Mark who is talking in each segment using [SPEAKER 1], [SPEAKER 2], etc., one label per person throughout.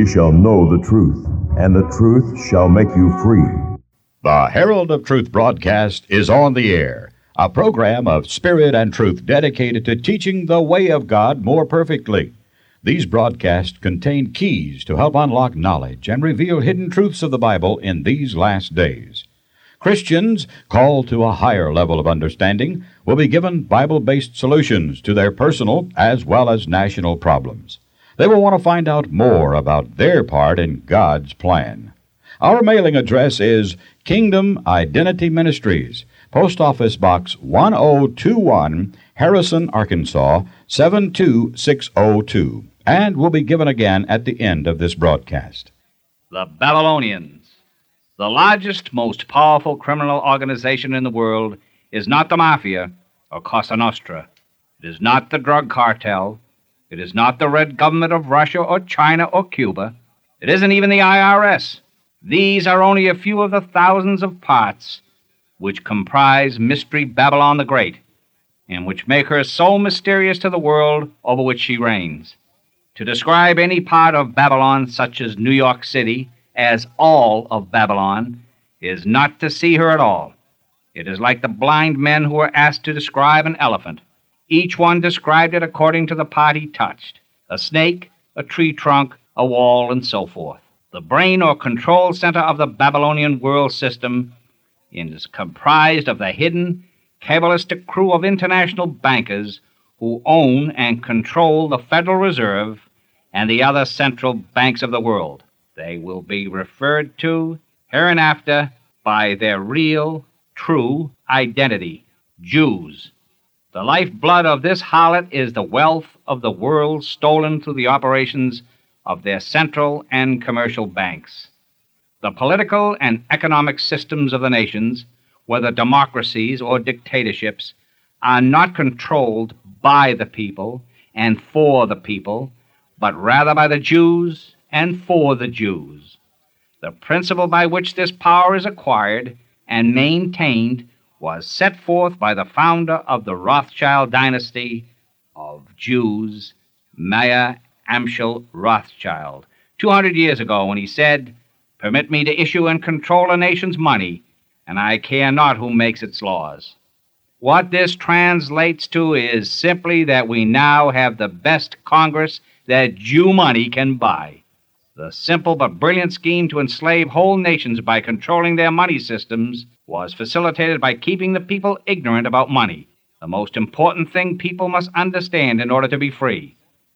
[SPEAKER 1] ye shall know the truth, and the truth shall make you free.
[SPEAKER 2] The Herald of Truth broadcast is on the air, a program of spirit and truth dedicated to teaching the way of God more perfectly. These broadcasts contain keys to help unlock knowledge and reveal hidden truths of the Bible in these last days. Christians called to a higher level of understanding will be given Bible-based solutions to their personal as well as national problems. They will want to find out more about their part in God's plan. Our mailing address is Kingdom Identity Ministries, Post Office Box 1021, Harrison, Arkansas, 72602, and will be given again at the end of this broadcast.
[SPEAKER 3] The Babylonians. The largest, most powerful criminal organization in the world is not the Mafia or Cosa Nostra. It is not the drug cartel. It is not the red government of Russia or China or Cuba. It isn't even the IRS. These are only a few of the thousands of parts which comprise Mystery Babylon the Great, and which make her so mysterious to the world over which she reigns. To describe any part of Babylon, such as New York City, as all of Babylon, is not to see her at all. It is like the blind men who were asked to describe an elephant. Each one described it according to the part he touched: a snake, a tree trunk, a wall, and so forth. The brain or control center of the Babylonian world system is comprised of the hidden, cabalistic crew of international bankers who own and control the Federal Reserve and the other central banks of the world. They will be referred to hereinafter by their real, true identity: Jews. The lifeblood of this harlot is the wealth of the world stolen through the operations of their central and commercial banks. The political and economic systems of the nations, whether democracies or dictatorships, are not controlled by the people and for the people, but rather by the Jews and for the Jews. The principle by which this power is acquired and maintained was set forth by the founder of the Rothschild dynasty of Jews, Mayer Amschel Rothschild, 200 years ago, when he said, "Permit me to issue and control a nation's money, and I care not who makes its laws." What this translates to is simply that we now have the best Congress that Jew money can buy. The simple but brilliant scheme to enslave whole nations by controlling their money systems was facilitated by keeping the people ignorant about money, the most important thing people must understand in order to be free.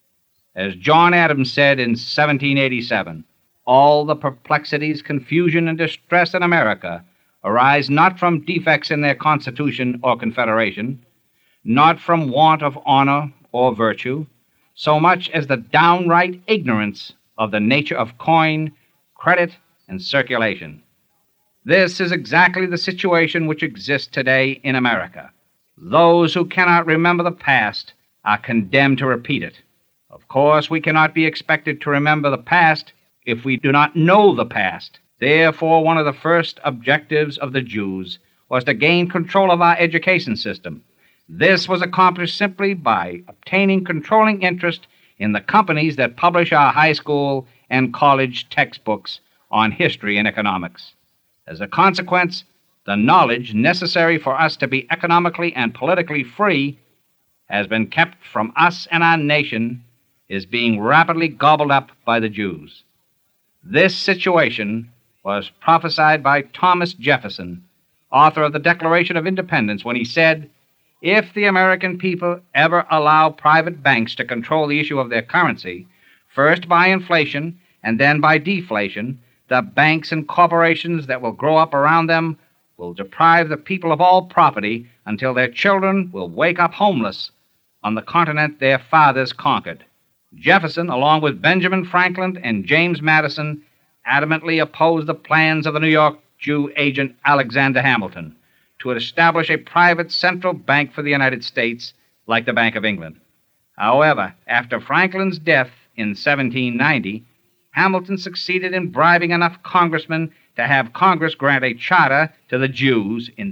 [SPEAKER 3] As John Adams said in 1787, all the perplexities, confusion, and distress in America arise not from defects in their Constitution or Confederation, not from want of honor or virtue, so much as the downright ignorance of the nature of coin, credit, and circulation. This is exactly the situation which exists today in America. Those who cannot remember the past are condemned to repeat it. Of course, we cannot be expected to remember the past if we do not know the past. Therefore, one of the first objectives of the Jews was to gain control of our education system. This was accomplished simply by obtaining controlling interest in the companies that publish our high school and college textbooks on history and economics. As a consequence, the knowledge necessary for us to be economically and politically free has been kept from us, and our nation is being rapidly gobbled up by the Jews. This situation was prophesied by Thomas Jefferson, author of the Declaration of Independence, when he said, "If the American people ever allow private banks to control the issue of their currency, first by inflation and then by deflation, the banks and corporations that will grow up around them will deprive the people of all property until their children will wake up homeless on the continent their fathers conquered." Jefferson, along with Benjamin Franklin and James Madison, adamantly opposed the plans of the New York Jew agent Alexander Hamilton to establish a private central bank for the United States like the Bank of England. However, after Franklin's death in 1790, Hamilton succeeded in bribing enough congressmen to have Congress grant a charter to the Jews in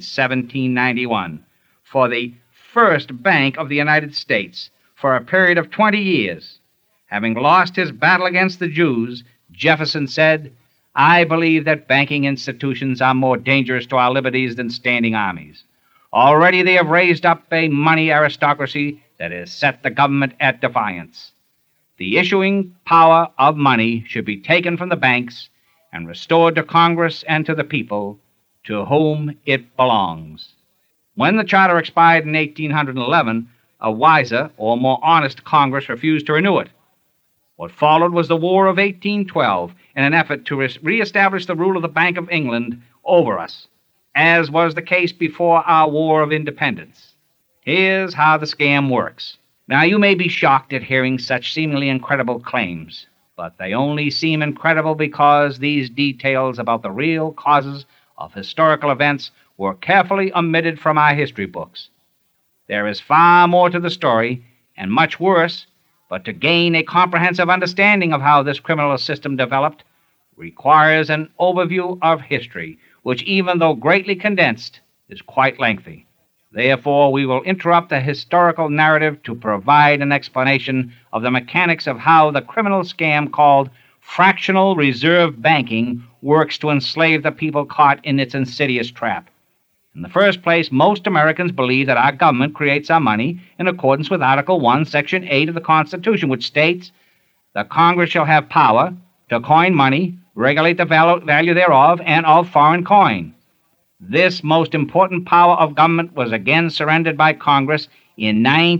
[SPEAKER 3] 1791 for the first Bank of the United States for a period of 20 years. Having lost his battle against the Jews, Jefferson said, "I believe that banking institutions are more dangerous to our liberties than standing armies. Already they have raised up a money aristocracy that has set the government at defiance. The issuing power of money should be taken from the banks and restored to Congress and to the people, to whom it belongs." When the charter expired in 1811, a wiser or more honest Congress refused to renew it. What followed was the War of 1812 in an effort to reestablish the rule of the Bank of England over us, as was the case before our War of Independence. Here's how the scam works. Now, you may be shocked at hearing such seemingly incredible claims, but they only seem incredible because these details about the real causes of historical events were carefully omitted from our history books. There is far more to the story, and much worse, but to gain a comprehensive understanding of how this criminal system developed requires an overview of history, which, even though greatly condensed, is quite lengthy. Therefore, we will interrupt the historical narrative to provide an explanation of the mechanics of how the criminal scam called fractional reserve banking works to enslave the people caught in its insidious trap. In the first place, most Americans believe that our government creates our money in accordance with Article 1, Section 8 of the Constitution, which states, "The Congress shall have power to coin money, regulate the value thereof, and of foreign coin." This most important power of government was again surrendered by Congress in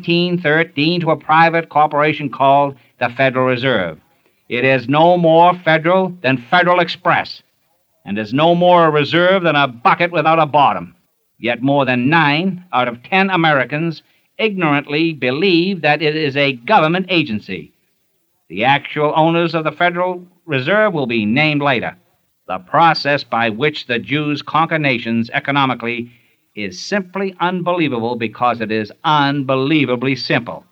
[SPEAKER 3] 1913 to a private corporation called the Federal Reserve. It is no more federal than Federal Express, and is no more a reserve than a bucket without a bottom. Yet more than 9 out of 10 Americans ignorantly believe that it is a government agency. The actual owners of the Federal Reserve will be named later. The process by which the Jews conquer nations economically is simply unbelievable because it is unbelievably simple.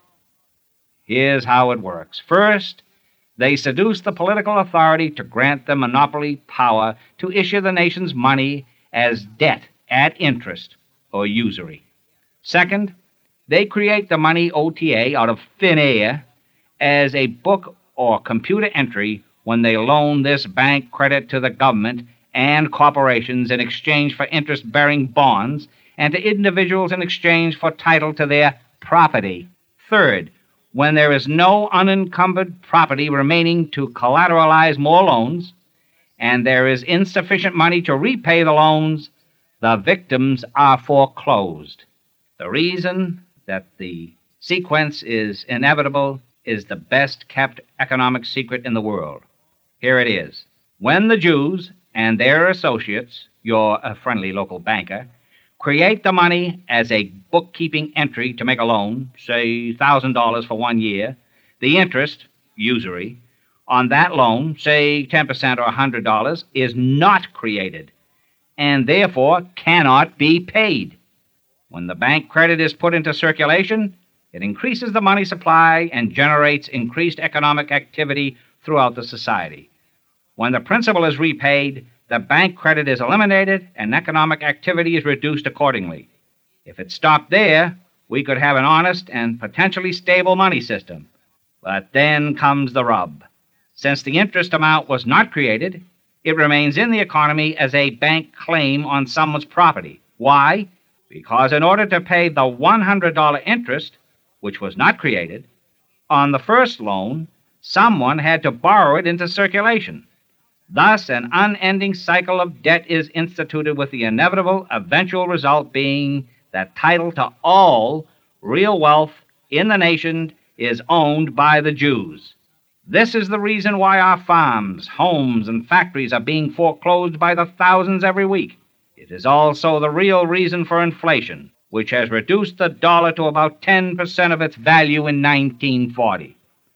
[SPEAKER 3] Here's how it works. First, they seduce the political authority to grant them monopoly power to issue the nation's money as debt at interest or usury. Second, they create the money OTA out of thin air as a book or computer entry when they loan this bank credit to the government and corporations in exchange for interest-bearing bonds, and to individuals in exchange for title to their property. Third, when there is no unencumbered property remaining to collateralize more loans, and there is insufficient money to repay the loans, the victims are foreclosed. The reason that the sequence is inevitable is the best-kept economic secret in the world. Here it is. When the Jews and their associates, your friendly local banker, create the money as a bookkeeping entry to make a loan, say $1,000 for 1 year, the interest, usury, on that loan, say 10% or $100, is not created, and therefore cannot be paid. When the bank credit is put into circulation, it increases the money supply and generates increased economic activity throughout the society. When the principal is repaid, the bank credit is eliminated and economic activity is reduced accordingly. If it stopped there, we could have an honest and potentially stable money system. But then comes the rub. Since the interest amount was not created, it remains in the economy as a bank claim on someone's property. Why? Because in order to pay the $100 interest, which was not created, on the first loan, someone had to borrow it into circulation. Thus, an unending cycle of debt is instituted, with the inevitable eventual result being that title to all real wealth in the nation is owned by the Jews. This is the reason why our farms, homes, and factories are being foreclosed by the thousands every week. It is also the real reason for inflation, which has reduced the dollar to about 10% of its value in 1940.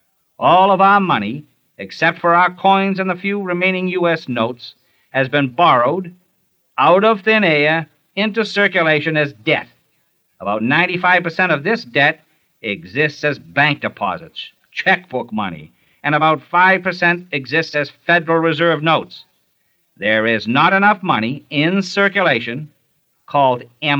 [SPEAKER 3] All of our money, except for our coins and the few remaining U.S. notes, has been borrowed out of thin air into circulation as debt. About 95% of this debt exists as bank deposits, checkbook money, and about 5% exists as Federal Reserve notes. There is not enough money in circulation, called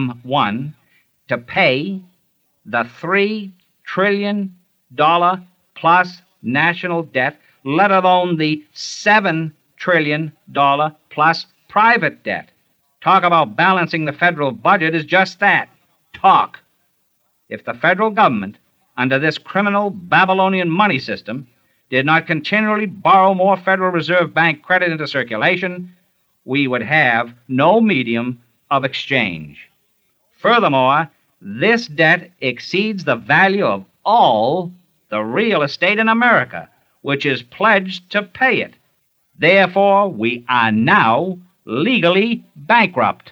[SPEAKER 3] M1, to pay the $3 trillion plus national debt let alone the $7 trillion plus private debt. Talk about balancing the federal budget is just that, talk. If the federal government, under this criminal Babylonian money system, did not continually borrow more Federal Reserve Bank credit into circulation, we would have no medium of exchange. Furthermore, this debt exceeds the value of all the real estate in America, which is pledged to pay it. Therefore, we are now legally bankrupt.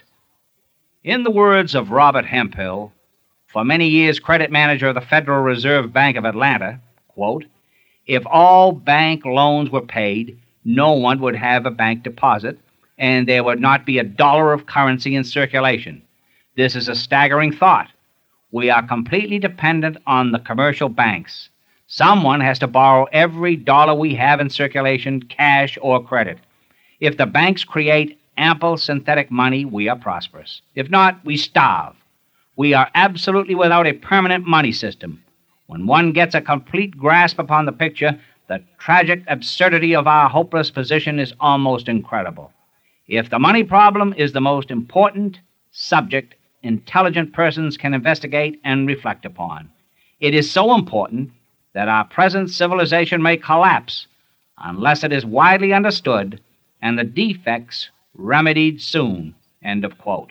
[SPEAKER 3] In the words of Robert Hemphill, for many years credit manager of the Federal Reserve Bank of Atlanta, quote, if all bank loans were paid, no one would have a bank deposit, and there would not be a dollar of currency in circulation. This is a staggering thought. We are completely dependent on the commercial banks. Someone has to borrow every dollar we have in circulation, cash or credit. If the banks create ample synthetic money, we are prosperous. If not, we starve. We are absolutely without a permanent money system. When one gets a complete grasp upon the picture, the tragic absurdity of our hopeless position is almost incredible. If the money problem is the most important subject intelligent persons can investigate and reflect upon, it is so important that our present civilization may collapse unless it is widely understood and the defects remedied soon. End of quote.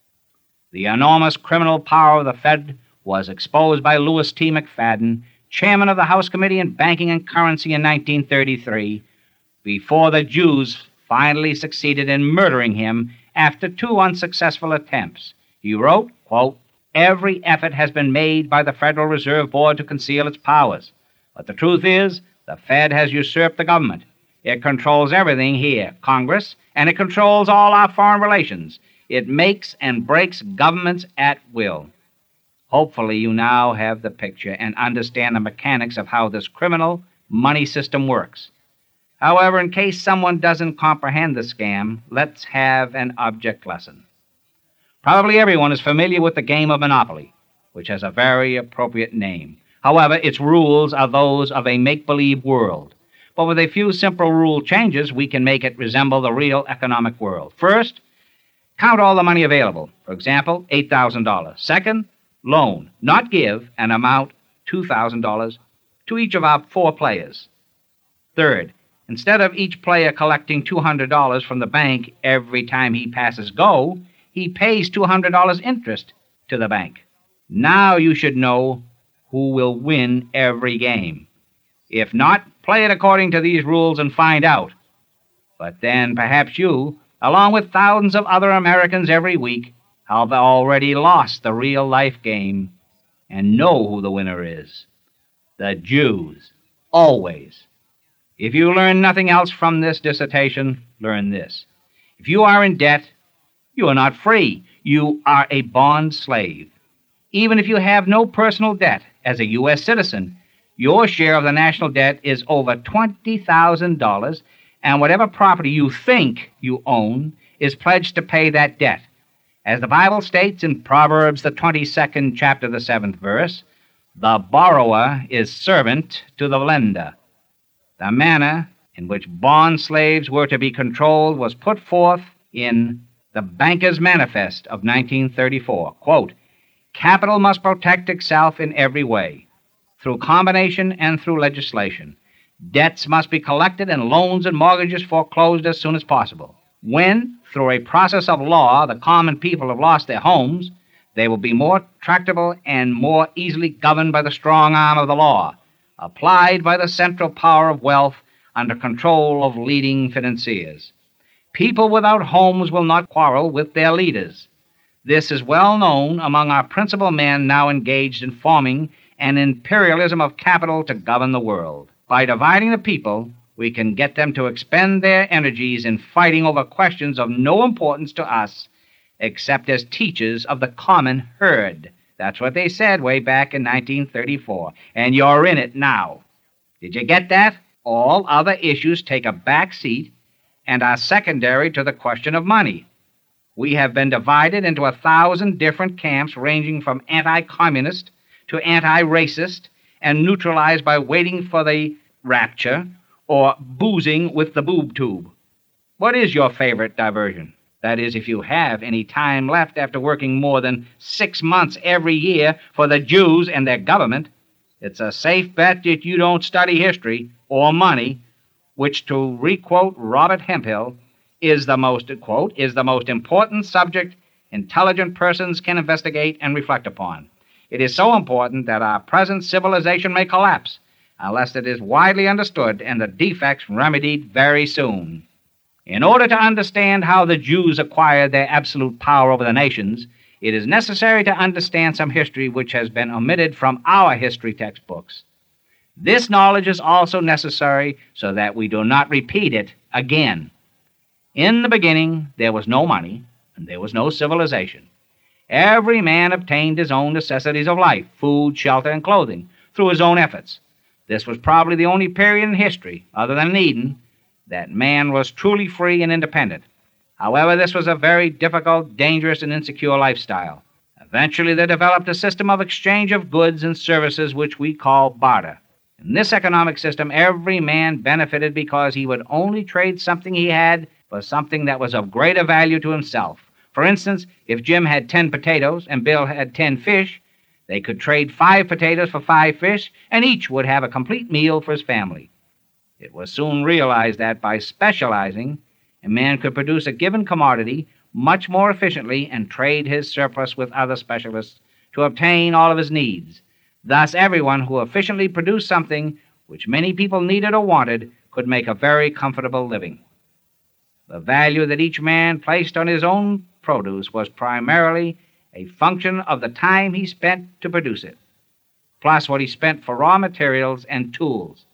[SPEAKER 3] The enormous criminal power of the Fed was exposed by Louis T. McFadden, chairman of the House Committee on Banking and Currency in 1933, before the Jews finally succeeded in murdering him after 2 unsuccessful attempts. He wrote, quote, every effort has been made by the Federal Reserve Board to conceal its powers. But the truth is, the Fed has usurped the government. It controls everything here, Congress, and it controls all our foreign relations. It makes and breaks governments at will. Hopefully you now have the picture and understand the mechanics of how this criminal money system works. However, in case someone doesn't comprehend the scam, let's have an object lesson. Probably everyone is familiar with the game of Monopoly, which has a very appropriate name. However, its rules are those of a make-believe world. But with a few simple rule changes, we can make it resemble the real economic world. First, count all the money available. For example, $8,000. Second, loan, not give, an amount $2,000 to each of our 4 players. Third, instead of each player collecting $200 from the bank every time he passes go, he pays $200 interest to the bank. Now you should know who will win every game. If not, play it according to these rules and find out. But then perhaps you, along with thousands of other Americans every week, have already lost the real-life game and know who the winner is. The Jews. Always. If you learn nothing else from this dissertation, learn this. If you are in debt, you are not free. You are a bond slave. Even if you have no personal debt as a U.S. citizen, your share of the national debt is over $20,000, and whatever property you think you own is pledged to pay that debt. As the Bible states in Proverbs, the 22nd chapter, the 7th verse, the borrower is servant to the lender. The manner in which bond slaves were to be controlled was put forth in the Banker's Manifest of 1934. Quote, capital must protect itself in every way, through combination and through legislation. Debts must be collected and loans and mortgages foreclosed as soon as possible. When, through a process of law, the common people have lost their homes, they will be more tractable and more easily governed by the strong arm of the law, applied by the central power of wealth under control of leading financiers. People without homes will not quarrel with their leaders. This is well known among our principal men now engaged in forming an imperialism of capital to govern the world. By dividing the people, we can get them to expend their energies in fighting over questions of no importance to us except as teachers of the common herd. That's what they said way back in 1934, and you're in it now. Did you get that? All other issues take a back seat and are secondary to the question of money. We have been divided into 1,000 different camps ranging from anti-communist to anti-racist and neutralized by waiting for the rapture or boozing with the boob tube. What is your favorite diversion? That is, if you have any time left after working more than 6 months every year for the Jews and their government. It's a safe bet that you don't study history or money, which, to requote Robert Hemphill, is the most important subject intelligent persons can investigate and reflect upon. It is so important that our present civilization may collapse unless it is widely understood and the defects remedied very soon. In order to understand how the Jews acquired their absolute power over the nations, it is necessary to understand some history which has been omitted from our history textbooks. This knowledge is also necessary so that we do not repeat it again. In the beginning, there was no money, and there was no civilization. Every man obtained his own necessities of life, food, shelter, and clothing, through his own efforts. This was probably the only period in history, other than Eden, that man was truly free and independent. However, this was a very difficult, dangerous, and insecure lifestyle. Eventually, they developed a system of exchange of goods and services which we call barter. In this economic system, every man benefited because he would only trade something he had for something that was of greater value to himself. For instance, if Jim had 10 potatoes and Bill had 10 fish, they could trade 5 potatoes for 5 fish, and each would have a complete meal for his family. It was soon realized that by specializing, a man could produce a given commodity much more efficiently and trade his surplus with other specialists to obtain all of his needs. Thus, everyone who efficiently produced something which many people needed or wanted could make a very comfortable living. The value that each man placed on his own produce was primarily a function of the time he spent to produce it, plus what he spent for raw materials and tools.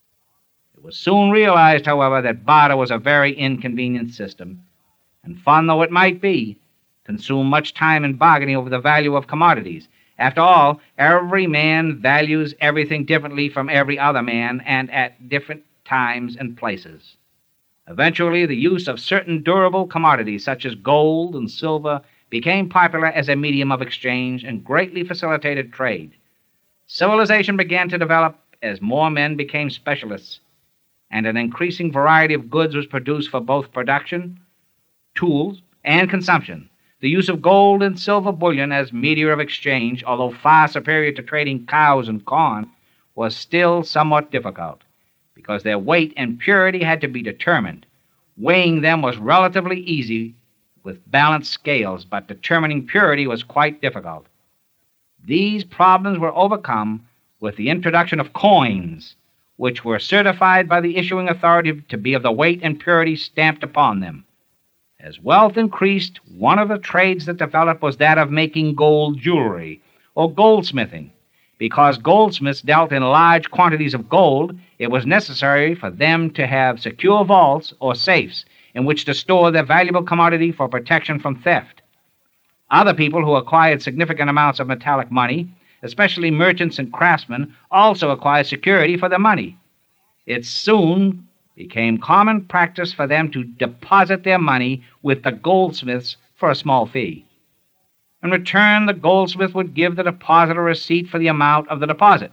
[SPEAKER 3] It was soon realized, however, that barter was a very inconvenient system, and fun though it might be, consumed much time in bargaining over the value of commodities. After all, every man values everything differently from every other man and at different times and places. Eventually, the use of certain durable commodities, such as gold and silver, became popular as a medium of exchange and greatly facilitated trade. Civilization began to develop as more men became specialists, and an increasing variety of goods was produced for both production, tools, and consumption. The use of gold and silver bullion as media of exchange, although far superior to trading cows and corn, was still somewhat difficult, because their weight and purity had to be determined. Weighing them was relatively easy with balanced scales, but determining purity was quite difficult. These problems were overcome with the introduction of coins, which were certified by the issuing authority to be of the weight and purity stamped upon them. As wealth increased, one of the trades that developed was that of making gold jewelry, or goldsmithing. Because goldsmiths dealt in large quantities of gold, it was necessary for them to have secure vaults or safes in which to store their valuable commodity for protection from theft. Other people who acquired significant amounts of metallic money, especially merchants and craftsmen, also acquired security for their money. It soon became common practice for them to deposit their money with the goldsmiths for a small fee. In return, the goldsmith would give the depositor a receipt for the amount of the deposit.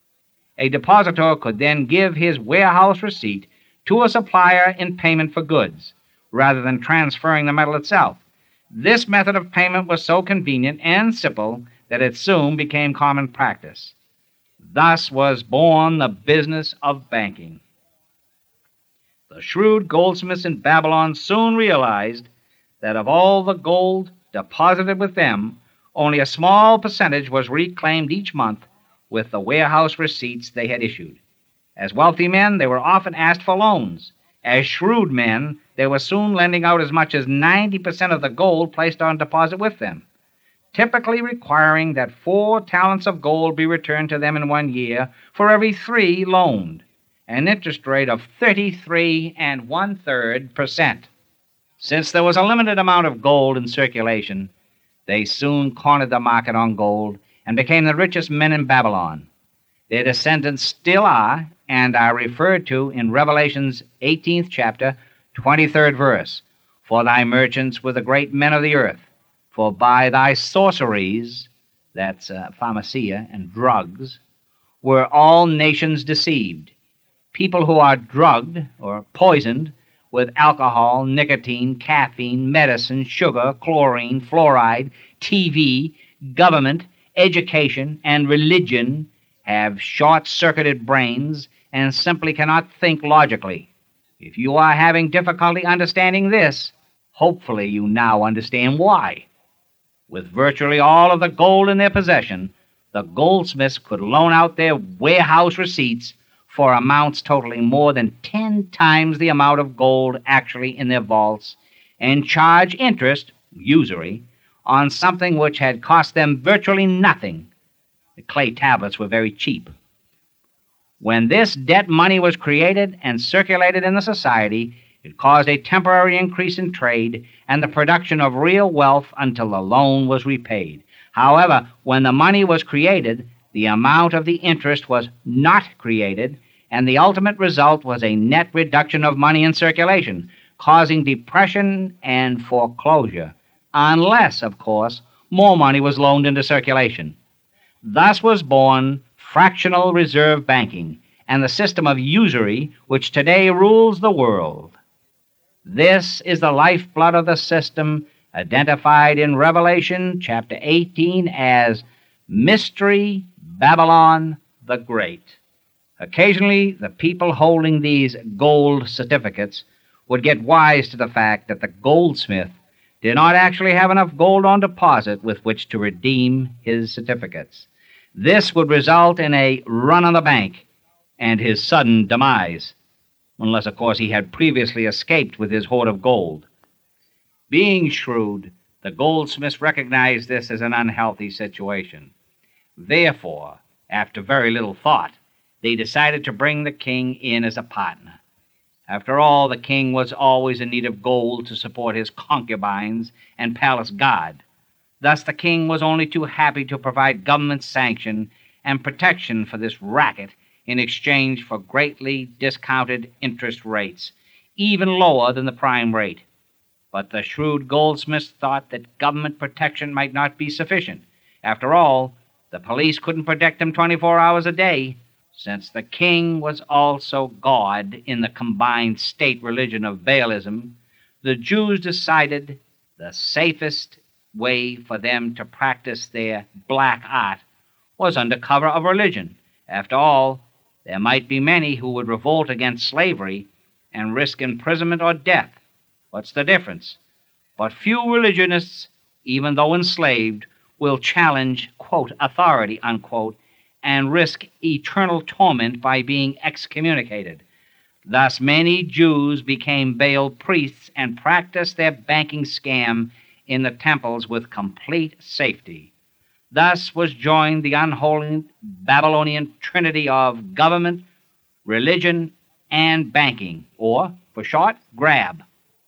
[SPEAKER 3] A depositor could then give his warehouse receipt to a supplier in payment for goods, rather than transferring the metal itself. This method of payment was so convenient and simple that it soon became common practice. Thus was born the business of banking. The shrewd goldsmiths in Babylon soon realized that of all the gold deposited with them, only a small percentage was reclaimed each month with the warehouse receipts they had issued. As wealthy men, they were often asked for loans. As shrewd men, they were soon lending out as much as 90% of the gold placed on deposit with them, typically requiring that 4 talents of gold be returned to them in 1 year for every 3 loaned, an interest rate of 33 1/3%. Since there was a limited amount of gold in circulation, they soon cornered the market on gold and became the richest men in Babylon. Their descendants still are, and are referred to in Revelation's 18th chapter, 23rd verse. For thy merchants were the great men of the earth, for by thy sorceries, that's pharmacia and drugs, were all nations deceived. people who are drugged or poisoned with alcohol, nicotine, caffeine, medicine, sugar, chlorine, fluoride, TV, government, education, and religion have short-circuited brains and simply cannot think logically. If you are having difficulty understanding this, hopefully you now understand why. With virtually all of the gold in their possession, the goldsmiths could loan out their warehouse receipts for amounts totaling more than 10 times the amount of gold actually in their vaults and charge interest, usury, on something which had cost them virtually nothing. The clay tablets were very cheap. When this debt money was created and circulated in the society, it caused a temporary increase in trade and the production of real wealth until the loan was repaid. However, when the money was created, the amount of the interest was not created, and the ultimate result was a net reduction of money in circulation, causing depression and foreclosure, unless, of course, more money was loaned into circulation. Thus was born fractional reserve banking and the system of usury which today rules the world. This is the lifeblood of the system, identified in Revelation chapter 18 as Mystery Babylon the Great. Occasionally, the people holding these gold certificates would get wise to the fact that the goldsmith did not actually have enough gold on deposit with which to redeem his certificates. This would result in a run on the bank and his sudden demise, unless, of course, he had previously escaped with his hoard of gold. Being shrewd, the goldsmiths recognized this as an unhealthy situation. Therefore, after very little thought, they decided to bring the king in as a partner. After all, the king was always in need of gold to support his concubines and palace guard. Thus, the king was only too happy to provide government sanction and protection for this racket in exchange for greatly discounted interest rates, even lower than the prime rate. But the shrewd goldsmiths thought that government protection might not be sufficient. After all, the police couldn't protect them 24 hours a day. Since the king was also God in the combined state religion of Baalism, the Jews decided the safest way for them to practice their black art was under cover of religion. After all, there might be many who would revolt against slavery and risk imprisonment or death. What's the difference? But few religionists, even though enslaved, will challenge, quote, authority, unquote, and risk eternal torment by being excommunicated. Thus, many Jews became Baal priests and practiced their banking scam in the temples with complete safety. Thus was joined the unholy Babylonian trinity of government, religion, and banking, or, for short, GRAB,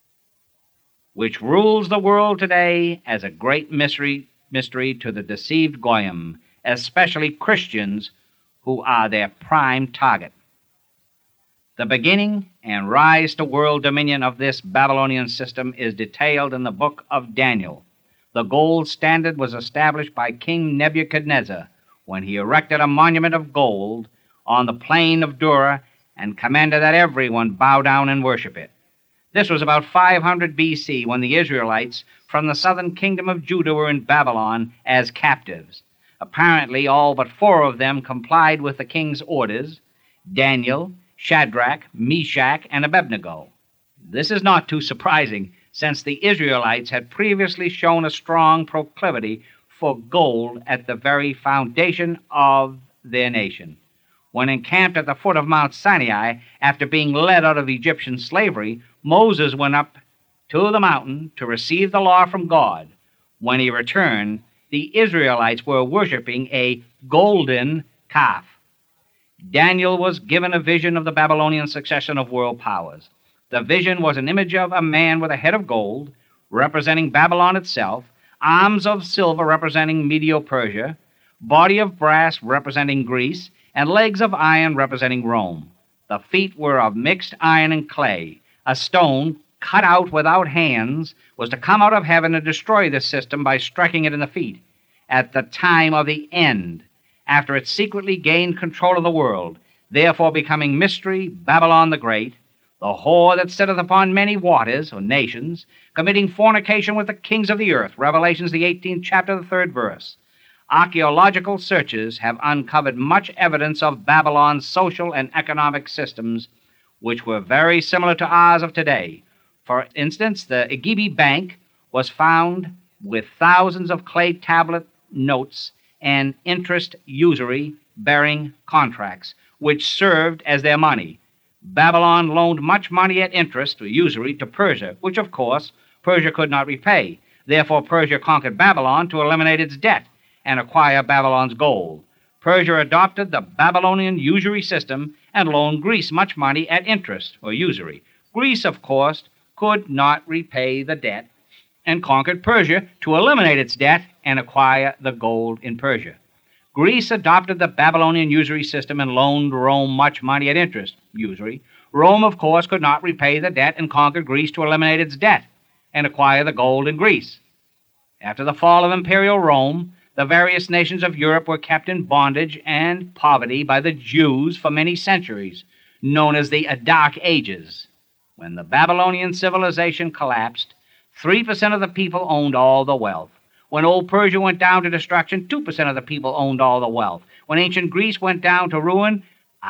[SPEAKER 3] which rules the world today as a great mystery to the deceived Goyim, especially Christians who are their prime target. The beginning and rise to world dominion of this Babylonian system is detailed in the book of Daniel. The gold standard was established by King Nebuchadnezzar when he erected a monument of gold on the plain of Dura and commanded that everyone bow down and worship it. This was about 500 B.C. when the Israelites from the southern kingdom of Judah were in Babylon as captives. Apparently, all but 4 of them complied with the king's orders: Daniel, Shadrach, Meshach, and Abednego. This is not too surprising, since the Israelites had previously shown a strong proclivity for gold at the very foundation of their nation. When encamped at the foot of Mount Sinai, after being led out of Egyptian slavery, Moses went up to the mountain to receive the law from God. When he returned, the Israelites were worshiping a golden calf. Daniel was given a vision of the Babylonian succession of world powers. The vision was an image of a man with a head of gold, representing Babylon itself, arms of silver representing Medo-Persia, body of brass representing Greece, and legs of iron representing Rome. The feet were of mixed iron and clay. A stone, cut out without hands, was to come out of heaven and destroy this system by striking it in the feet. At the time of the end, after it secretly gained control of the world, therefore becoming mystery, Babylon the Great, the whore that sitteth upon many waters, or nations, committing fornication with the kings of the earth, Revelations the 18th chapter, the 3rd verse. Archaeological searches have uncovered much evidence of Babylon's social and economic systems, which were very similar to ours of today. For instance, the Igebe Bank was found with thousands of clay tablet notes and interest usury-bearing contracts, which served as their money. Babylon loaned much money at interest or usury to Persia, which, of course, Persia could not repay. Therefore, Persia conquered Babylon to eliminate its debt and acquire Babylon's gold. Persia adopted the Babylonian usury system and loaned Greece much money at interest or usury. Greece, of course, could not repay the debt and conquered Persia to eliminate its debt and acquire the gold in Persia. Greece adopted the Babylonian usury system and loaned Rome much money at interest, usury. Rome, of course, could not repay the debt and conquered Greece to eliminate its debt and acquire the gold in Greece. After the fall of imperial Rome, the various nations of Europe were kept in bondage and poverty by the Jews for many centuries, known as the Dark Ages. When the Babylonian civilization collapsed, 3% of the people owned all the wealth. When old Persia went down to destruction, 2% of the people owned all the wealth. When ancient Greece went down to ruin,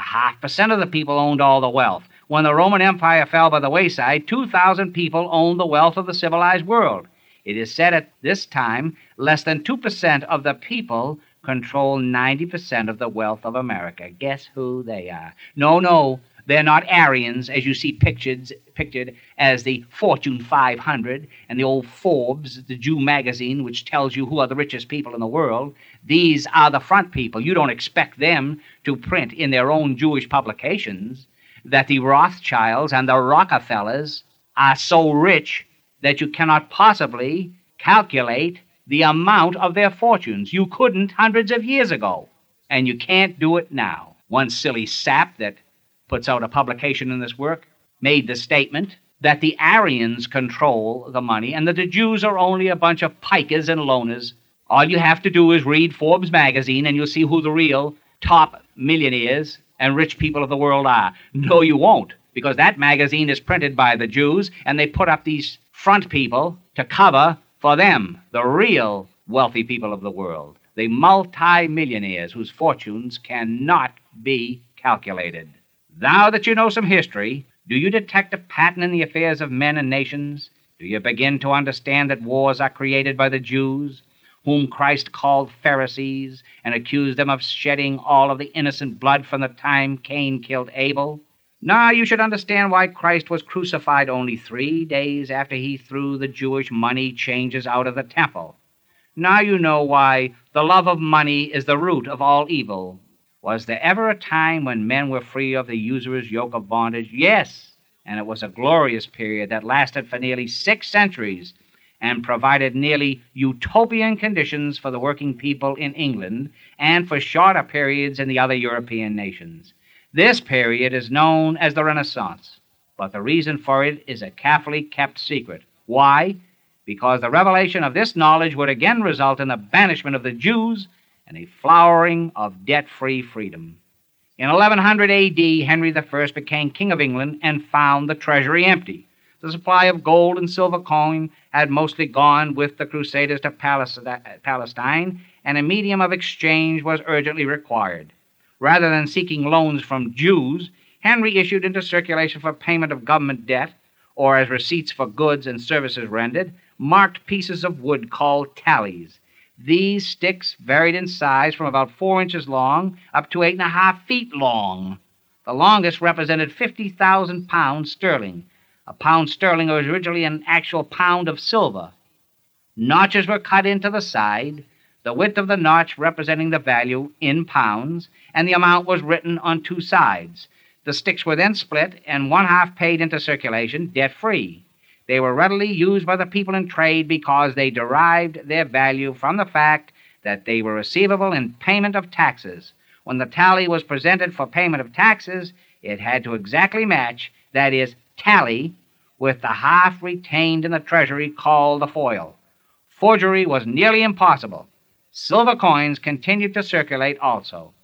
[SPEAKER 3] 0.5% of the people owned all the wealth. When the Roman Empire fell by the wayside, 2,000 people owned the wealth of the civilized world. It is said at this time less than 2% of the people control 90% of the wealth of America. Guess who they are? No, they're not Aryans, as you see pictured as the Fortune 500 and the old Forbes, the Jew magazine, which tells you who are the richest people in the world. These are the front people. You don't expect them to print in their own Jewish publications that the Rothschilds and the Rockefellers are so rich that you cannot possibly calculate the amount of their fortunes. You couldn't hundreds of years ago, and you can't do it now. One silly sap that puts out a publication in this work made the statement that the Aryans control the money and that the Jews are only a bunch of pikers and loners. All you have to do is read Forbes magazine and you'll see who the real top millionaires and rich people of the world are. No, you won't, because that magazine is printed by the Jews and they put up these front people to cover for them, the real wealthy people of the world, the multi-millionaires whose fortunes cannot be calculated. Now that you know some history, do you detect a pattern in the affairs of men and nations? Do you begin to understand that wars are created by the Jews, whom Christ called Pharisees and accused them of shedding all of the innocent blood from the time Cain killed Abel? Now you should understand why Christ was crucified only 3 days after he threw the Jewish money changers out of the temple. Now you know why the love of money is the root of all evil. Was there ever a time when men were free of the usurer's yoke of bondage? Yes, and it was a glorious period that lasted for nearly 6 centuries and provided nearly utopian conditions for the working people in England and for shorter periods in the other European nations. This period is known as the Renaissance, but the reason for it is a carefully kept secret. Why? Because the revelation of this knowledge would again result in the banishment of the Jews and a flowering of debt-free freedom. In 1100 A.D., Henry I became King of England and found the treasury empty. The supply of gold and silver coin had mostly gone with the Crusaders to Palestine, and a medium of exchange was urgently required. Rather than seeking loans from Jews, Henry issued into circulation for payment of government debt, or as receipts for goods and services rendered, marked pieces of wood called tallies. These sticks varied in size from about 4 inches long up to 8.5 feet long. The longest represented 50,000 pounds sterling. A pound sterling was originally an actual pound of silver. Notches were cut into the side, the width of the notch representing the value in pounds, and the amount was written on 2 sides. The sticks were then split and 1/2 paid into circulation, debt-free. They were readily used by the people in trade because they derived their value from the fact that they were receivable in payment of taxes. When the tally was presented for payment of taxes, it had to exactly match, that is, tally, with the half retained in the treasury called the foil. Forgery was nearly impossible. Silver coins continued to circulate also.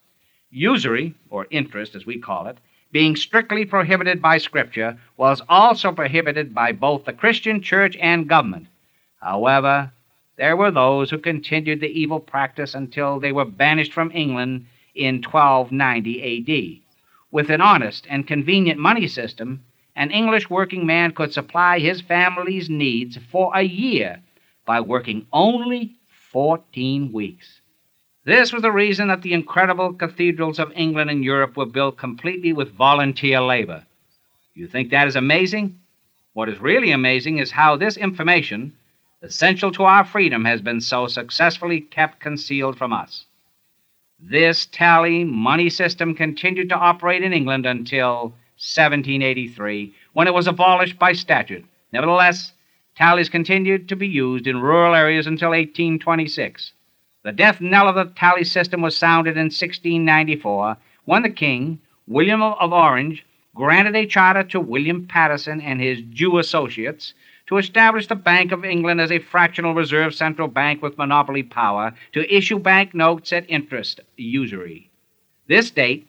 [SPEAKER 3] Usury, or interest as we call it, being strictly prohibited by Scripture, was also prohibited by both the Christian church and government. However, there were those who continued the evil practice until they were banished from England in 1290 A.D. With an honest and convenient money system, an English working man could supply his family's needs for a year by working only 14 weeks. This was the reason that the incredible cathedrals of England and Europe were built completely with volunteer labor. You think that is amazing? What is really amazing is how this information, essential to our freedom, has been so successfully kept concealed from us. This tally money system continued to operate in England until 1783, when it was abolished by statute. Nevertheless, tallies continued to be used in rural areas until 1826. The death knell of the tally system was sounded in 1694, when the king, William of Orange, granted a charter to William Paterson and his Jew associates to establish the Bank of England as a fractional reserve central bank with monopoly power to issue bank notes at interest, usury. This date,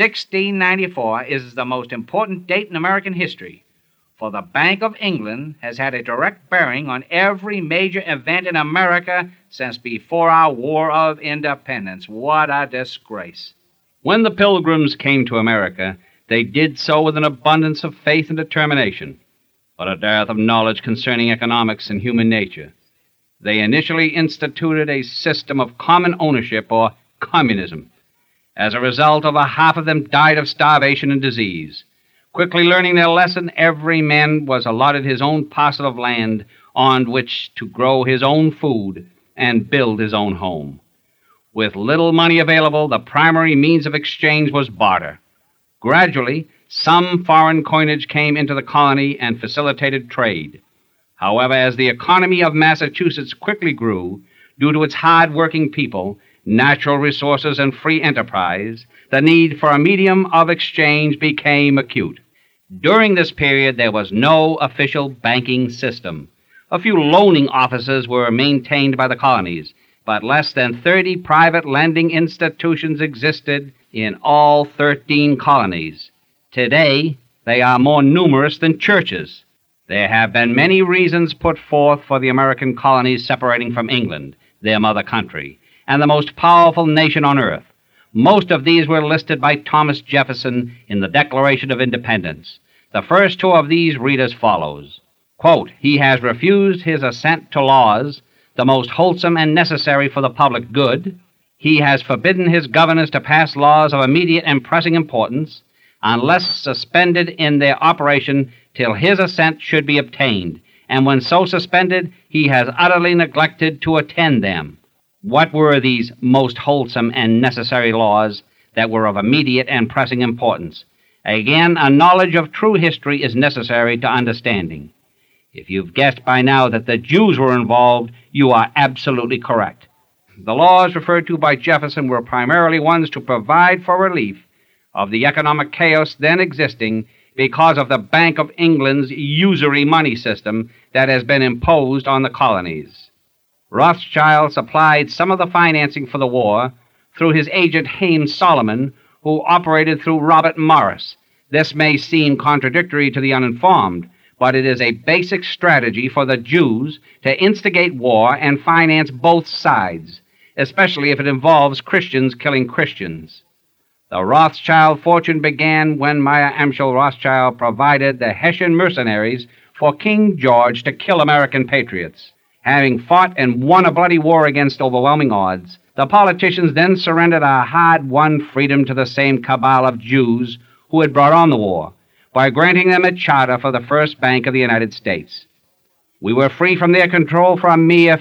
[SPEAKER 3] 1694, is the most important date in American history, for the Bank of England has had a direct bearing on every major event in America since before our War of Independence. What a disgrace. When the Pilgrims came to America, they did so with an abundance of faith and determination, but a dearth of knowledge concerning economics and human nature. They initially instituted a system of common ownership, or communism. As a result, over half of them died of starvation and disease. Quickly learning their lesson, every man was allotted his own parcel of land on which to grow his own food and build his own home. With little money available, the primary means of exchange was barter. Gradually, some foreign coinage came into the colony and facilitated trade. However, as the economy of Massachusetts quickly grew, due to its hard-working people, natural resources, and free enterprise, the need for a medium of exchange became acute. During this period, there was no official banking system. A few loaning offices were maintained by the colonies, but less than 30 private lending institutions existed in all 13 colonies. Today, they are more numerous than churches. There have been many reasons put forth for the American colonies separating from England, their mother country, and the most powerful nation on earth. Most of these were listed by Thomas Jefferson in the Declaration of Independence. The first two of these read as follows. Quote, "He has refused his assent to laws, the most wholesome and necessary for the public good. He has forbidden his governors to pass laws of immediate and pressing importance, unless suspended in their operation till his assent should be obtained, and when so suspended, he has utterly neglected to attend them." What were these most wholesome and necessary laws that were of immediate and pressing importance? Again, a knowledge of true history is necessary to understanding. If you've guessed by now that the Jews were involved, you are absolutely correct. The laws referred to by Jefferson were primarily ones to provide for relief of the economic chaos then existing because of the Bank of England's usury money system that has been imposed on the colonies. Rothschild supplied some of the financing for the war through his agent Hames Solomon, who operated through Robert Morris. This may seem contradictory to the uninformed, but it is a basic strategy for the Jews to instigate war and finance both sides, especially if it involves Christians killing Christians. The Rothschild fortune began when Meyer Amschel Rothschild provided the Hessian mercenaries for King George to kill American patriots. Having fought and won a bloody war against overwhelming odds, the politicians then surrendered our hard-won freedom to the same cabal of Jews who had brought on the war by granting them a charter for the First Bank of the United States. We were free from their control for a mere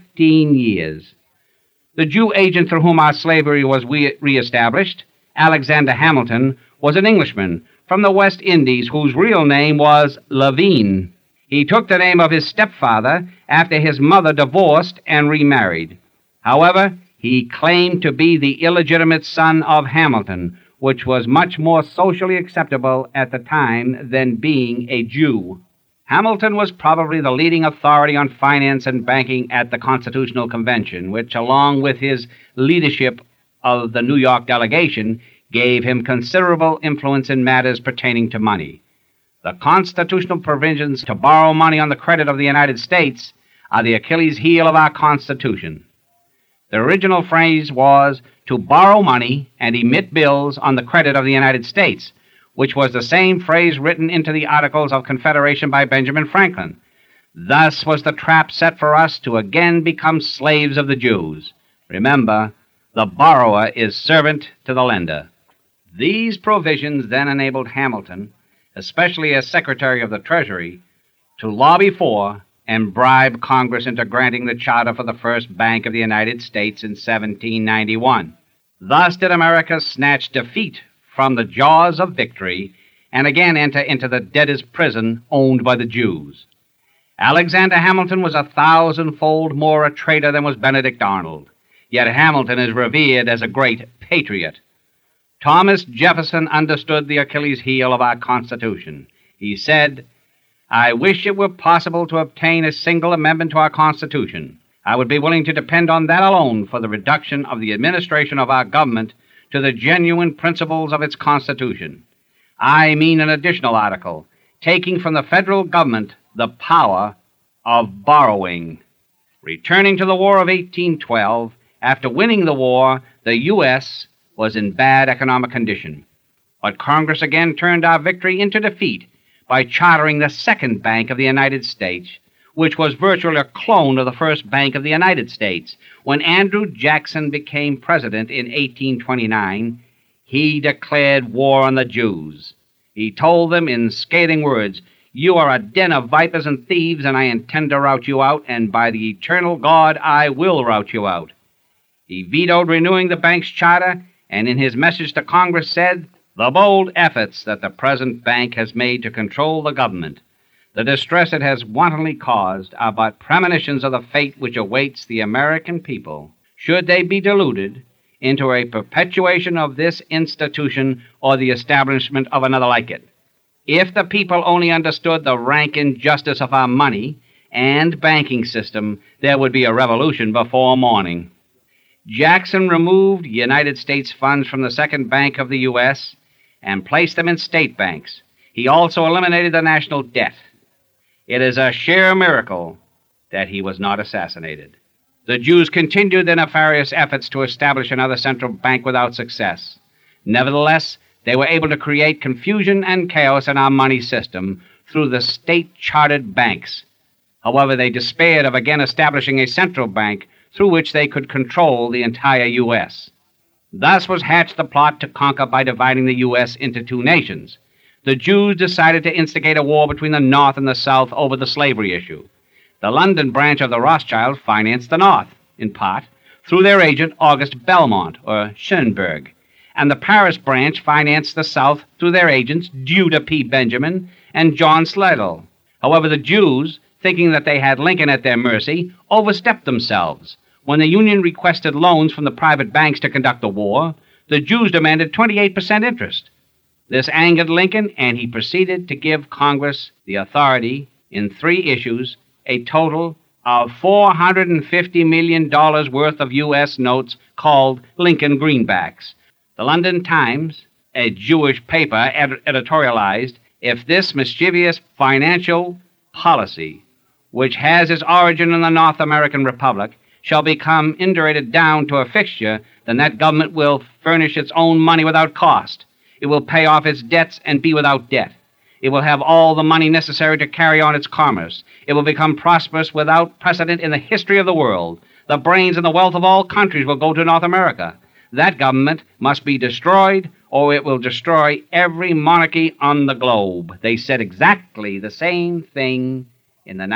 [SPEAKER 3] 15 years. The Jew agent through whom our slavery was reestablished, Alexander Hamilton, was an Englishman from the West Indies whose real name was Levine. He took the name of his stepfather after his mother divorced and remarried. However, he claimed to be the illegitimate son of Hamilton, which was much more socially acceptable at the time than being a Jew. Hamilton was probably the leading authority on finance and banking at the Constitutional Convention, which, along with his leadership of the New York delegation gave him considerable influence in matters pertaining to money. The constitutional provisions to borrow money on the credit of the United States are the Achilles heel of our Constitution. The original phrase was to borrow money and emit bills on the credit of the United States, which was the same phrase written into the Articles of Confederation by Benjamin Franklin. Thus was the trap set for us to again become slaves of the Jews. Remember, the borrower is servant to the lender. These provisions then enabled Hamilton, especially as Secretary of the Treasury, to lobby for and bribe Congress into granting the charter for the first Bank of the United States in 1791. Thus did America snatch defeat from the jaws of victory and again enter into the debtor's prison owned by the Jews. Alexander Hamilton was 1,000-fold more a traitor than was Benedict Arnold, yet Hamilton is revered as a great patriot. Thomas Jefferson understood the Achilles heel of our Constitution. He said, "I wish it were possible to obtain a single amendment to our Constitution. I would be willing to depend on that alone for the reduction of the administration of our government to the genuine principles of its Constitution. I mean an additional article, taking from the federal government the power of borrowing." Returning to the War of 1812, after winning the war, the U.S. was in bad economic condition. But Congress again turned our victory into defeat by chartering the Second Bank of the United States, which was virtually a clone of the First Bank of the United States. When Andrew Jackson became president in 1829, he declared war on the Jews. He told them in scathing words, "You are a den of vipers and thieves, and I intend to rout you out, and by the eternal God, I will rout you out." He vetoed renewing the bank's charter, and in his message to Congress said, "The bold efforts that the present bank has made to control the government, the distress it has wantonly caused, are but premonitions of the fate which awaits the American people, should they be deluded into a perpetuation of this institution or the establishment of another like it. If the people only understood the rank injustice of our money and banking system, there would be a revolution before morning." Jackson removed United States funds from the Second Bank of the U.S. and placed them in state banks. He also eliminated the national debt. It is a sheer miracle that he was not assassinated. The Jews continued their nefarious efforts to establish another central bank without success. Nevertheless, they were able to create confusion and chaos in our money system through the state-chartered banks. However, they despaired of again establishing a central bank through which they could control the entire U.S. Thus was hatched the plot to conquer by dividing the U.S. into two nations. The Jews decided to instigate a war between the North and the South over the slavery issue. The London branch of the Rothschilds financed the North, in part, through their agent August Belmont, or Schoenberg, and the Paris branch financed the South through their agents Judah P. Benjamin and John Slidell. However, the Jews, thinking that they had Lincoln at their mercy, overstepped themselves. When the Union requested loans from the private banks to conduct the war, the Jews demanded 28% interest. This angered Lincoln, and he proceeded to give Congress the authority in 3 issues, a total of $450 million worth of U.S. notes called Lincoln Greenbacks. The London Times, a Jewish paper, editorialized, "If this mischievous financial policy, which has its origin in the North American Republic, shall become indurated down to a fixture, then that government will furnish its own money without cost. It will pay off its debts and be without debt. It will have all the money necessary to carry on its commerce. It will become prosperous without precedent in the history of the world. The brains and the wealth of all countries will go to North America. That government must be destroyed, or it will destroy every monarchy on the globe." They said exactly the same thing in the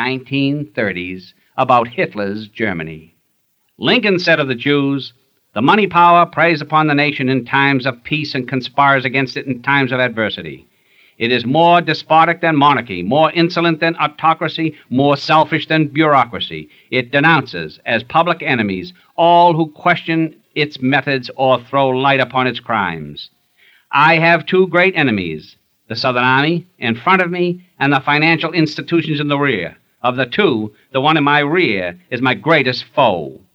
[SPEAKER 3] 1930s about Hitler's Germany. Lincoln said of the Jews, "The money power preys upon the nation in times of peace and conspires against it in times of adversity. It is more despotic than monarchy, more insolent than autocracy, more selfish than bureaucracy. It denounces as public enemies all who question its methods or throw light upon its crimes. I have 2 great enemies, the Southern Army in front of me and the financial institutions in the rear. Of the 2, the one in my rear is my greatest foe."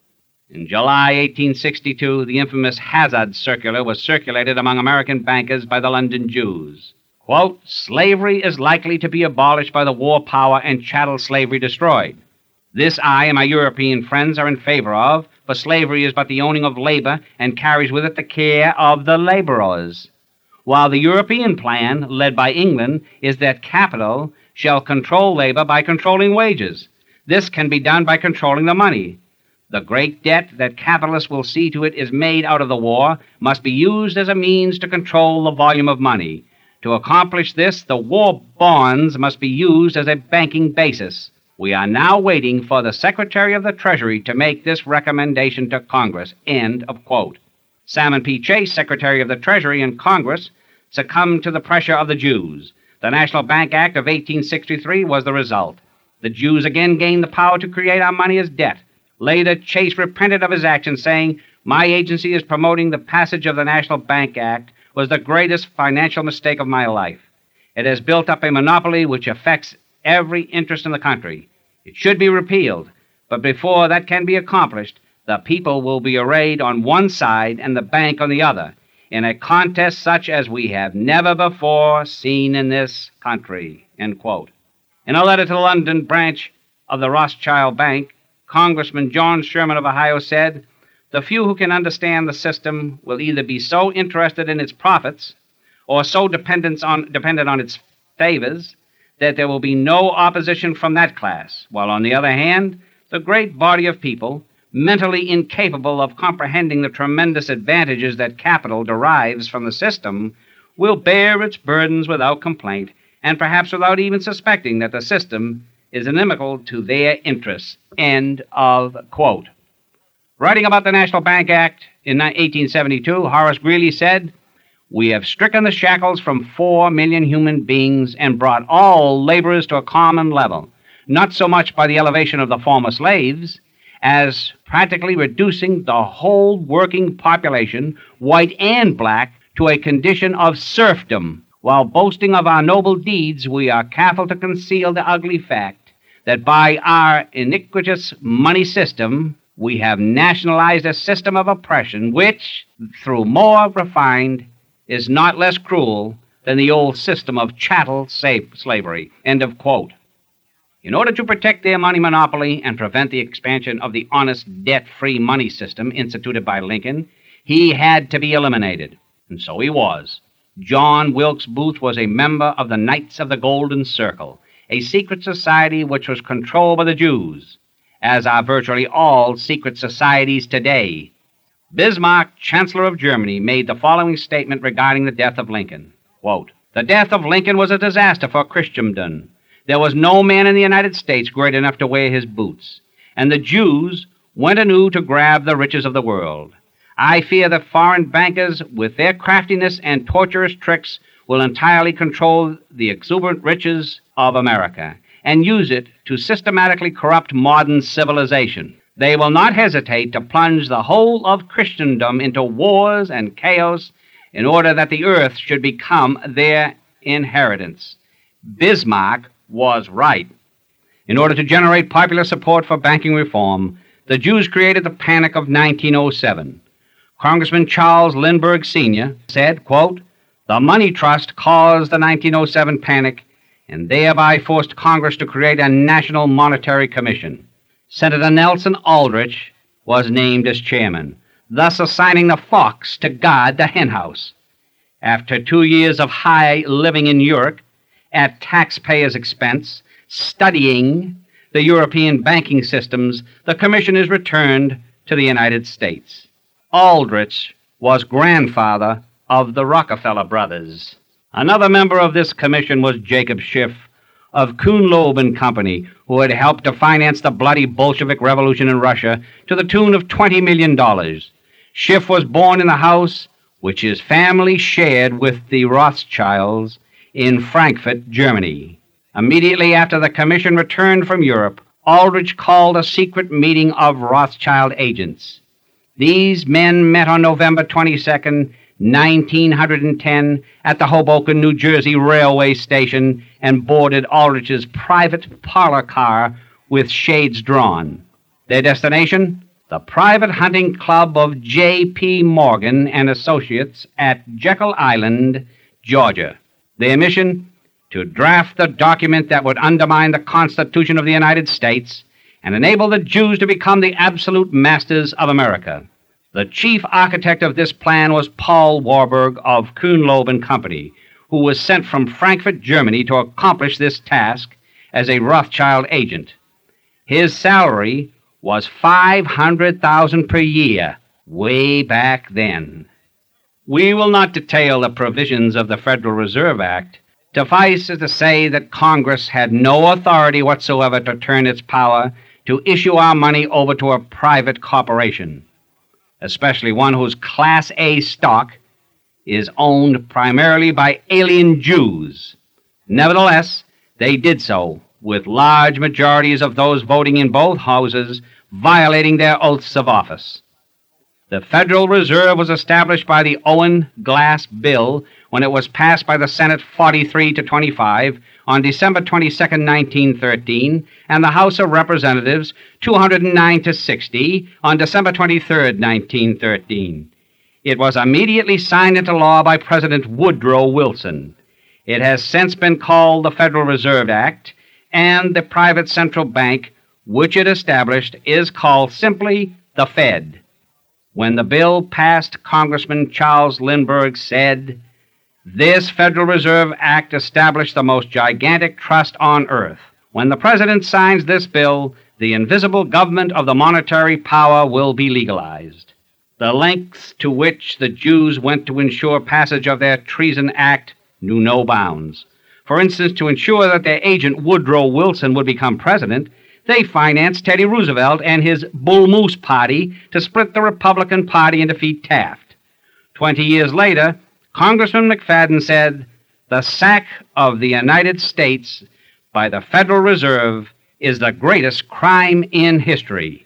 [SPEAKER 3] In July 1862, the infamous Hazard Circular was circulated among American bankers by the London Jews. Quote, "Slavery is likely to be abolished by the war power and chattel slavery destroyed. This I and my European friends are in favor of, for slavery is but the owning of labor and carries with it the care of the laborers. While the European plan, led by England, is that capital shall control labor by controlling wages. This can be done by controlling the money. The great debt that capitalists will see to it is made out of the war must be used as a means to control the volume of money. To accomplish this, the war bonds must be used as a banking basis. We are now waiting for the Secretary of the Treasury to make this recommendation to Congress." End of quote. Salmon P. Chase, Secretary of the Treasury in Congress, succumbed to the pressure of the Jews. The National Bank Act of 1863 was the result. The Jews again gained the power to create our money as debt. Later, Chase repented of his actions, saying, "My agency is promoting the passage of the National Bank Act was the greatest financial mistake of my life. It has built up a monopoly which affects every interest in the country. It should be repealed, but before that can be accomplished, the people will be arrayed on one side and the bank on the other, in a contest such as we have never before seen in this country." End quote. In a letter to the London branch of the Rothschild Bank, Congressman John Sherman of Ohio said, "The few who can understand the system will either be so interested in its profits or so dependent on its favors that there will be no opposition from that class, while on the other hand, the great body of people, mentally incapable of comprehending the tremendous advantages that capital derives from the system, will bear its burdens without complaint, and perhaps without even suspecting that the system is inimical to their interests." End of quote. Writing about the National Bank Act in 1872, Horace Greeley said, "We have stricken the shackles from 4 million human beings and brought all laborers to a common level, not so much by the elevation of the former slaves, as practically reducing the whole working population, white and black, to a condition of serfdom. While boasting of our noble deeds, we are careful to conceal the ugly fact that by our iniquitous money system, we have nationalized a system of oppression which, though more refined, is not less cruel than the old system of chattel slavery." End of quote. In order to protect their money monopoly and prevent the expansion of the honest, debt-free money system instituted by Lincoln, he had to be eliminated. And so he was. John Wilkes Booth was a member of the Knights of the Golden Circle, a secret society which was controlled by the Jews, as are virtually all secret societies today. Bismarck, Chancellor of Germany, made the following statement regarding the death of Lincoln. Quote, "The death of Lincoln was a disaster for Christendom. There was no man in the United States great enough to wear his boots, and the Jews went anew to grab the riches of the world. I fear that foreign bankers, with their craftiness and tortuous tricks, will entirely control the exuberant riches of America and use it to systematically corrupt modern civilization. They will not hesitate to plunge the whole of Christendom into wars and chaos in order that the earth should become their inheritance." Bismarck was right. In order to generate popular support for banking reform, the Jews created the Panic of 1907. Congressman Charles Lindbergh Sr. said, quote, "The money trust caused the 1907 panic and thereby forced Congress to create a National Monetary Commission. Senator Nelson Aldrich was named as chairman, thus assigning the fox to guard the henhouse. After 2 years of high living in Europe, at taxpayers' expense, studying the European banking systems, the commission is returned to the United States. Aldrich was grandfather of the Rockefeller brothers. Another member of this commission was Jacob Schiff of Kuhn Loeb and Company, who had helped to finance the bloody Bolshevik Revolution in Russia to the tune of $20 million. Schiff was born in the house which his family shared with the Rothschilds in Frankfurt, Germany. Immediately after the commission returned from Europe, Aldrich called a secret meeting of Rothschild agents. These men met on November 22nd, 1910, at the Hoboken, New Jersey railway station and boarded Aldrich's private parlor car with shades drawn. Their destination? the private hunting club of J.P. Morgan and Associates at Jekyll Island, Georgia. Their mission? To draft the document that would undermine the Constitution of the United States and enable the Jews to become the absolute masters of America. The chief architect of this plan was Paul Warburg of Kuhnloeb and Company, who was sent from Frankfurt, Germany, to accomplish this task as a Rothschild agent. His salary was $500,000 per year, way back then. We will not detail the provisions of the Federal Reserve Act. Suffice it to say that Congress had no authority whatsoever to turn its power to issue our money over to a private corporation, especially one whose Class A stock is owned primarily by alien Jews. Nevertheless, they did so, with large majorities of those voting in both houses violating their oaths of office. The Federal Reserve was established by the Owen Glass Bill when it was passed by the Senate 43-25 on December 22, 1913, and the House of Representatives 209-60 on December 23, 1913. It was immediately signed into law by President Woodrow Wilson. It has since been called the Federal Reserve Act, and the private central bank which it established is called simply the Fed. When the bill passed, Congressman Charles Lindbergh said, "This Federal Reserve Act established the most gigantic trust on earth. When the President signs this bill, the invisible government of the monetary power will be legalized." The lengths to which the Jews went to ensure passage of their Treason Act knew no bounds. For instance, to ensure that their agent Woodrow Wilson would become president, they financed Teddy Roosevelt and his Bull Moose Party to split the Republican Party and defeat Taft. 20 years later, Congressman McFadden said, "The sack of the United States by the Federal Reserve is the greatest crime in history."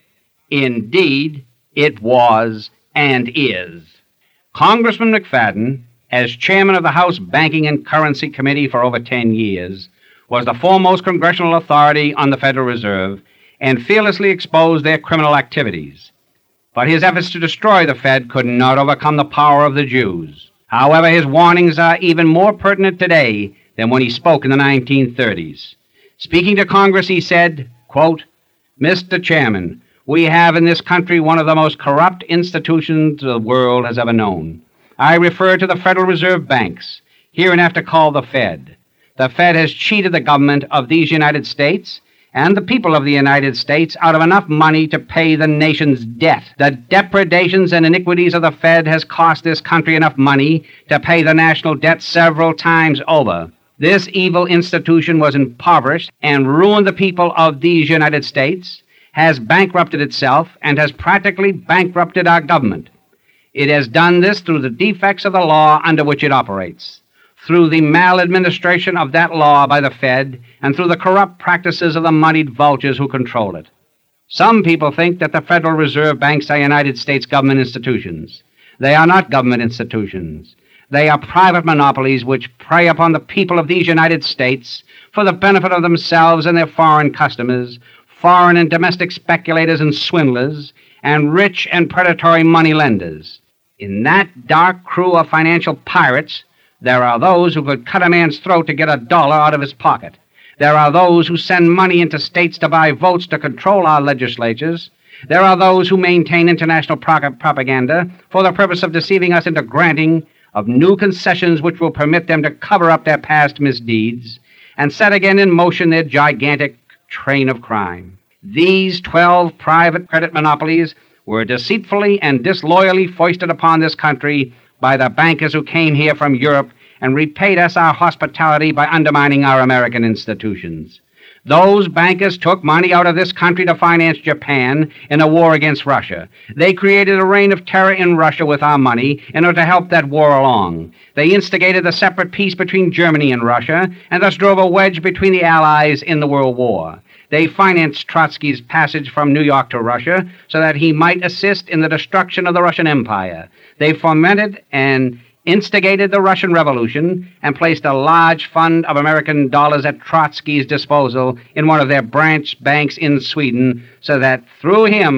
[SPEAKER 3] Indeed, it was and is. Congressman McFadden, as chairman of the House Banking and Currency Committee for over 10 years, was the foremost congressional authority on the Federal Reserve and fearlessly exposed their criminal activities. But his efforts to destroy the Fed could not overcome the power of the Jews. However, his warnings are even more pertinent today than when he spoke in the 1930s. Speaking to Congress, he said, quote, "Mr. Chairman, we have in this country one of the most corrupt institutions the world has ever known. I refer to the Federal Reserve banks, hereinafter called the Fed. The Fed has cheated the government of these United States and the people of the United States out of enough money to pay the nation's debt. The depredations and iniquities of the Fed has cost this country enough money to pay the national debt several times over. This evil institution was impoverished and ruined the people of these United States, has bankrupted itself, and has practically bankrupted our government. It has done this through the defects of the law under which it operates, through the maladministration of that law by the Fed, and through the corrupt practices of the moneyed vultures who control it. Some people think that the Federal Reserve banks are United States government institutions. They are not government institutions. They are private monopolies which prey upon the people of these United States for the benefit of themselves and their foreign customers, foreign and domestic speculators and swindlers, and rich and predatory money lenders. In that dark crew of financial pirates, there are those who could cut a man's throat to get $1 out of his pocket. There are those who send money into states to buy votes to control our legislatures. There are those who maintain international propaganda for the purpose of deceiving us into granting of new concessions which will permit them to cover up their past misdeeds and set again in motion their gigantic train of crime. These 12 private credit monopolies were deceitfully and disloyally foisted upon this country by the bankers who came here from Europe and repaid us our hospitality by undermining our American institutions. Those bankers took money out of this country to finance Japan in a war against Russia. They created a reign of terror in Russia with our money in order to help that war along. They instigated the separate peace between Germany and Russia, and thus drove a wedge between the Allies in the World War. They financed Trotsky's passage from New York to Russia so that he might assist in the destruction of the Russian Empire. They fomented and instigated the Russian Revolution and placed a large fund of American dollars at Trotsky's disposal in one of their branch banks in Sweden so that through him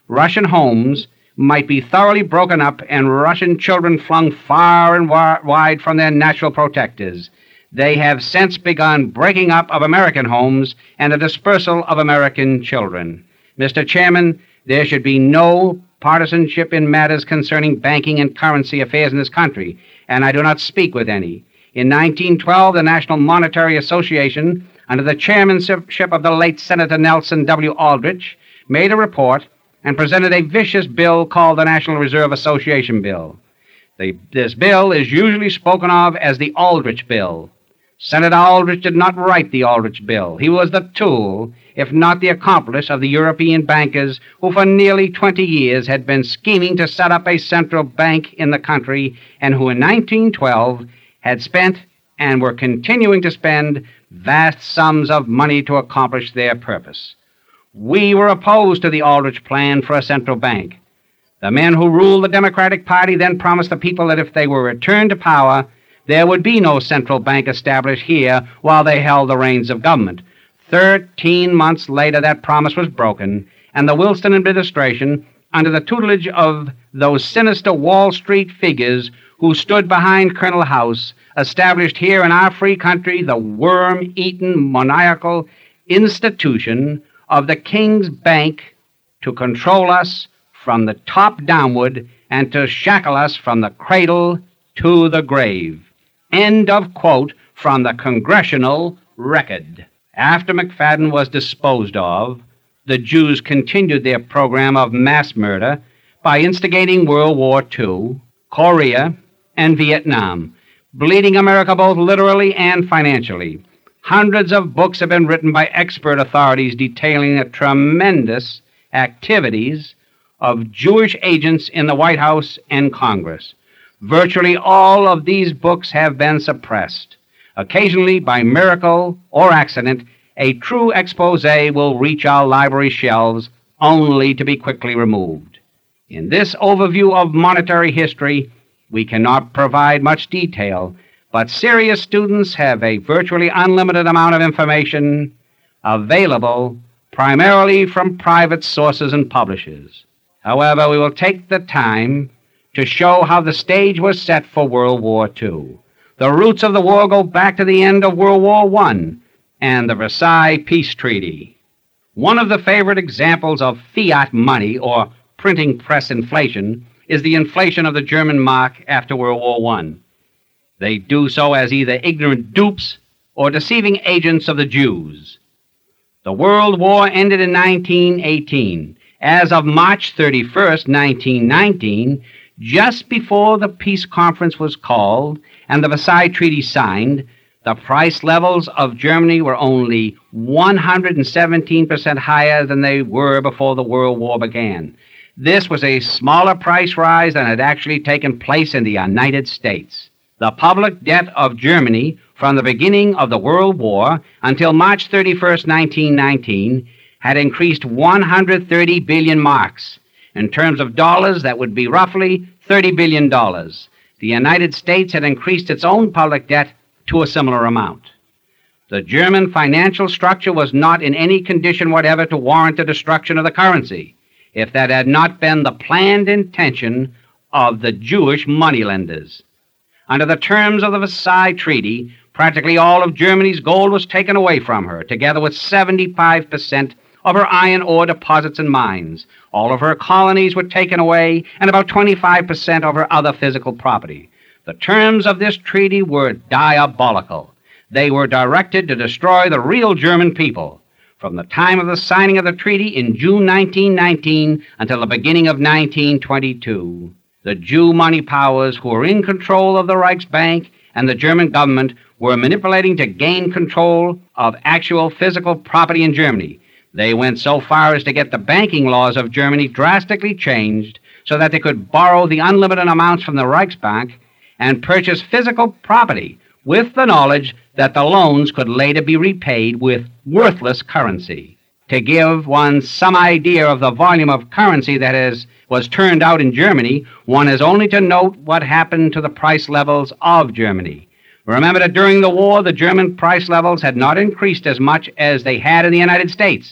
[SPEAKER 3] Russian homes might be thoroughly broken up and Russian children flung far and wide from their natural protectors. They have since begun breaking up of American homes and the dispersal of American children. Mr. Chairman, there should be no partisanship in matters concerning banking and currency affairs in this country, and I do not speak with any. In 1912, the National Monetary Association, under the chairmanship of the late Senator Nelson W. Aldrich, made a report and presented a vicious bill called the National Reserve Association Bill. This bill is usually spoken of as the Aldrich Bill. Senator Aldrich did not write the Aldrich Bill. He was the tool, if not the accomplice, of the European bankers who for nearly 20 years had been scheming to set up a central bank in the country and who in 1912 had spent and were continuing to spend vast sums of money to accomplish their purpose. We were opposed to the Aldrich plan for a central bank. The men who ruled the Democratic Party then promised the people that if they were returned to power, there would be no central bank established here while they held the reins of government. 13 months later, that promise was broken, and the Wilson administration, under the tutelage of those sinister Wall Street figures who stood behind Colonel House, established here in our free country the worm-eaten, maniacal institution of the King's Bank to control us from the top downward and to shackle us from the cradle to the grave. End of quote from the Congressional Record. After McFadden was disposed of, the Jews continued their program of mass murder by instigating World War II, Korea, and Vietnam, bleeding America both literally and financially. Hundreds of books have been written by expert authorities detailing the tremendous activities of Jewish agents in the White House and Congress. Virtually all of these books have been suppressed. Occasionally, by miracle or accident, a true expose will reach our library shelves only to be quickly removed. In this overview of monetary history, we cannot provide much detail, but serious students have a virtually unlimited amount of information available primarily from private sources and publishers. However, we will take the time to show how the stage was set for World War II. The roots of the war go back to the end of World War I and the Versailles Peace Treaty. One of the favorite examples of fiat money, or printing press inflation, is the inflation of the German mark after World War I. They do so as either ignorant dupes or deceiving agents of the Jews. The World War ended in 1918. As of March 31st, 1919, just before the peace conference was called and the Versailles Treaty signed, the price levels of Germany were only 117% higher than they were before the World War began. This was a smaller price rise than had actually taken place in the United States. The public debt of Germany from the beginning of the World War until March 31st, 1919, had increased 130 billion marks. In terms of dollars, that would be roughly $30 billion. The United States had increased its own public debt to a similar amount. The German financial structure was not in any condition whatever to warrant the destruction of the currency, if that had not been the planned intention of the Jewish moneylenders. Under the terms of the Versailles Treaty, practically all of Germany's gold was taken away from her, together with 75% of her iron ore deposits and mines. All of her colonies were taken away, and about 25% of her other physical property. The terms of this treaty were diabolical. They were directed to destroy the real German people. From the time of the signing of the treaty in June 1919 until the beginning of 1922, the Jew money powers who were in control of the Reichsbank and the German government were manipulating to gain control of actual physical property in Germany. They went so far as to get the banking laws of Germany drastically changed so that they could borrow the unlimited amounts from the Reichsbank and purchase physical property with the knowledge that the loans could later be repaid with worthless currency. To give one some idea of the volume of currency that was turned out in Germany, one has only to note what happened to the price levels of Germany. Remember that during the war, the German price levels had not increased as much as they had in the United States.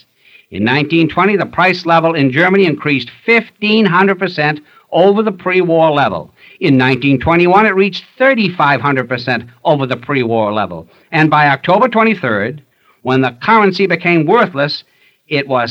[SPEAKER 3] In 1920, the price level in Germany increased 1,500% over the pre-war level. In 1921, it reached 3,500% over the pre-war level. And by October 23rd, when the currency became worthless, it was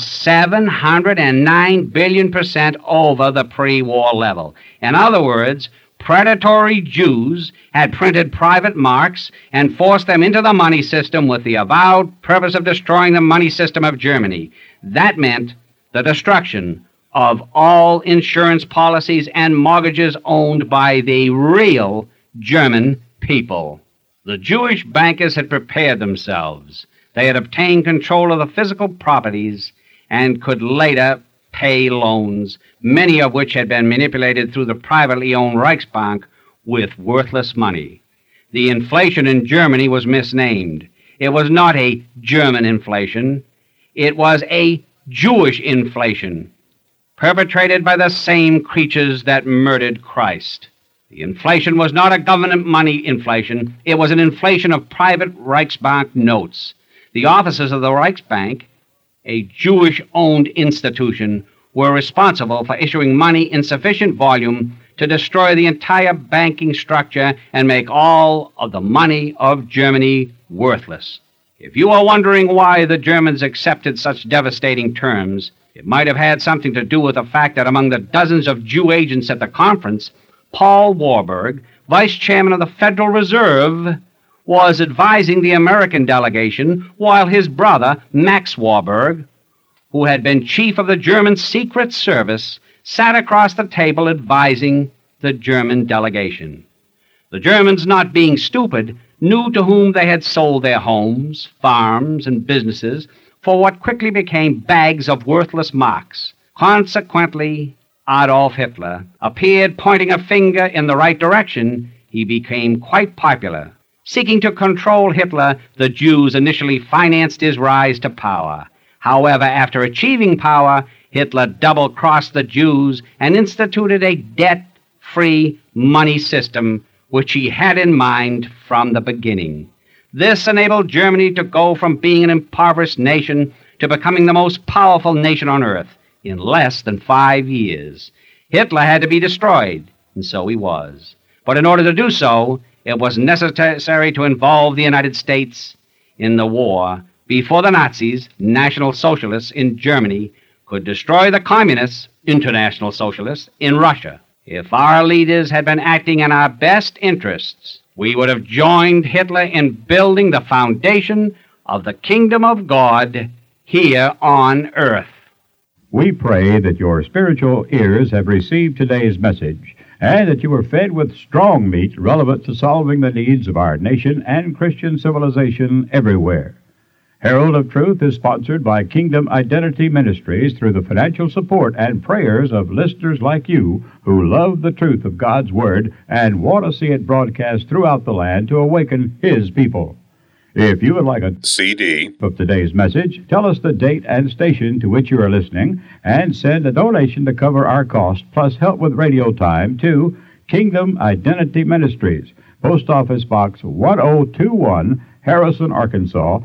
[SPEAKER 3] 709 billion% over the pre-war level. In other words, predatory Jews had printed private marks and forced them into the money system with the avowed purpose of destroying the money system of Germany. That meant the destruction of all insurance policies and mortgages owned by the real German people. The Jewish bankers had prepared themselves. They had obtained control of the physical properties and could later pay loans, many of which had been manipulated through the privately owned Reichsbank with worthless money. The inflation in Germany was misnamed. It was not a German inflation. It was a Jewish inflation, perpetrated by the same creatures that murdered Christ. The inflation was not a government money inflation. It was an inflation of private Reichsbank notes. The officers of the Reichsbank, a Jewish-owned institution, were responsible for issuing money in sufficient volume to destroy the entire banking structure and make all of the money of Germany worthless. If you are wondering why the Germans accepted such devastating terms, it might have had something to do with the fact that among the dozens of Jew agents at the conference, Paul Warburg, vice chairman of the Federal Reserve, was advising the American delegation, while his brother, Max Warburg, who had been chief of the German Secret Service, sat across the table advising the German delegation. The Germans, not being stupid, knew to whom they had sold their homes, farms, and businesses for what quickly became bags of worthless marks. Consequently, Adolf Hitler appeared pointing a finger in the right direction. He became quite popular. Seeking to control Hitler, the Jews initially financed his rise to power. However, after achieving power, Hitler double-crossed the Jews and instituted a debt-free money system which he had in mind from the beginning. This enabled Germany to go from being an impoverished nation to becoming the most powerful nation on earth in less than 5 years. Hitler had to be destroyed, and so he was. But in order to do so, it was necessary to involve the United States in the war before the Nazis, National Socialists in Germany, could destroy the Communists, International Socialists, in Russia. If our leaders had been acting in our best interests, we would have joined Hitler in building the foundation of the kingdom of God here on earth.
[SPEAKER 2] We pray that your spiritual ears have received today's message and that you were fed with strong meat relevant to solving the needs of our nation and Christian civilization everywhere. Herald of Truth is sponsored by Kingdom Identity Ministries through the financial support and prayers of listeners like you who love the truth of God's Word and want to see it broadcast throughout the land to awaken His people. If you would like a
[SPEAKER 4] CD
[SPEAKER 2] of today's message, tell us the date and station to which you are listening, and send a donation to cover our cost, plus help with radio time, to Kingdom Identity Ministries, Post Office Box 1021, Harrison, Arkansas,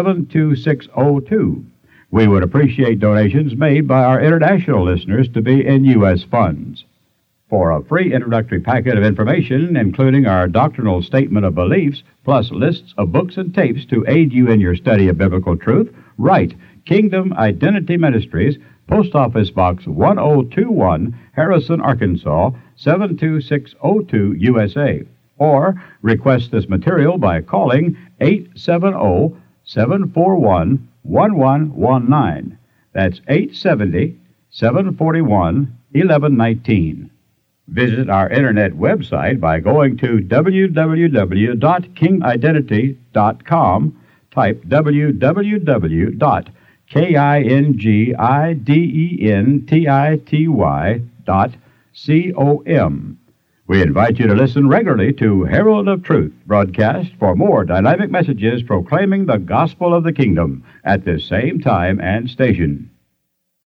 [SPEAKER 2] 72602. We would appreciate donations made by our international listeners to be in U.S. funds. For a free introductory packet of information, including our doctrinal statement of beliefs, plus lists of books and tapes to aid you in your study of biblical truth, write Kingdom Identity Ministries, Post Office Box 1021, Harrison, Arkansas, 72602, USA. Or request this material by calling 870-741-1119. That's 870-741-1119. Visit our internet website by going to www.kingidentity.com. Type www.kingidentity.com. We invite you to listen regularly to Herald of Truth broadcast for more dynamic messages proclaiming the gospel of the kingdom at this same time and station.